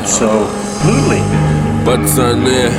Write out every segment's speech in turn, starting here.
so smoothly. Пацаны,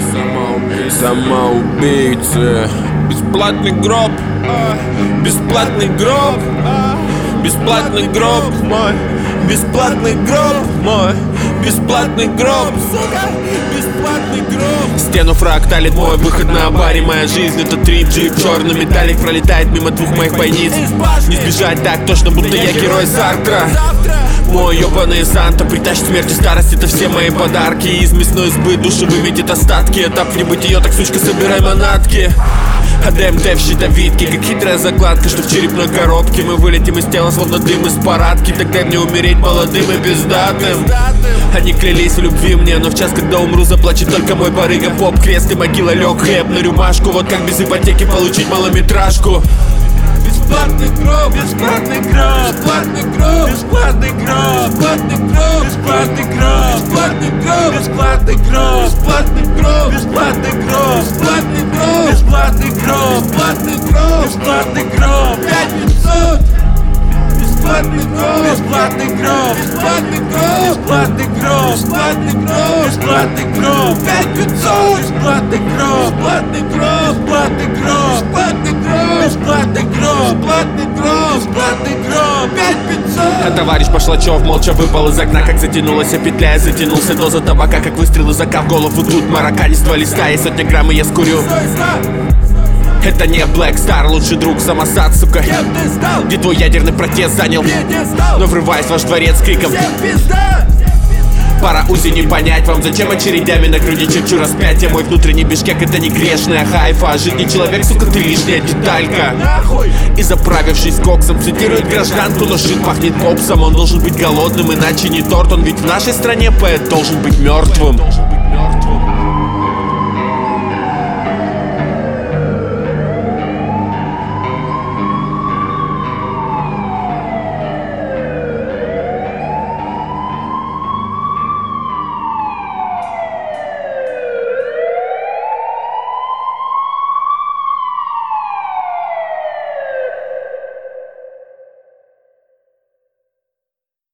самоубийцы. Бесплатный гроб, бесплатный гроб, бесплатный гроб мой, бесплатный гроб мой, бесплатный гроб, сука, бесплатный гроб. Стену фракталит мой выход на баре. Моя жизнь это 3G, черный металлик пролетает мимо двух моих бойниц. Не сбежать так точно, будто я герой Сартра. Мой ёбаный Санта притащит смерть и старость. Это все мои подарки. Из мясной избы души выметит остатки. Этап в небытие, так, сучка, собирай манатки. А ДМТ в щитовидке, как хитрая закладка, что в черепной коробке. Мы вылетим из тела, словно дым из парадки. Так дай мне умереть молодым и бездатным. Они клялись в любви мне, но в час, когда умру, заплачет только мой барыга. Поп, крест и могила, лег хлеб на рюмашку. Вот как без ипотеки получить малометражку. Бесплатный гроб, бесплатный гроб, бесплатный гроб, бесплатный гроб, бесплатный гроб, бесплатный гроб, бесплатный гроб, бесплатный гроб, бесплатный гроб, бесплатный гроб, бесплатный гроб, бесплатный гроб, бесплатный гроб, 5500. Бесплатный гроб, бесплатный гроб, бесплатный гроб, бесплатный гроб, бесплатный гроб, бесплатный гроб, 5500. Бесплатный гроб, бесплатный гроб, бесплатный гроб, бесплатный гроб, бесплатный гроб, бесплатный гроб, бесплатный гроб, 5500. А товарищ Башлачев молча выпал из окна, как затянулась петля. Я затянулся доза табака, как выстрел из ока в голову. Тут маракани с 2 листа и сотня грамм, и я скурю. Это не Black Star, лучший друг, самосад, сука. Где твой ядерный протест занял? Но врываясь в ваш дворец с криком: пора Узи не понять вам, зачем очередями на груди черчу распятие. Мой внутренний Бишкек это не грешная хайфа. Жить не человек, сука, ты лишняя деталька. И заправившись коксом цитирует гражданку, но шит пахнет попсом. Он должен быть голодным, иначе не торт. Он ведь в нашей стране поэт должен быть мертвым.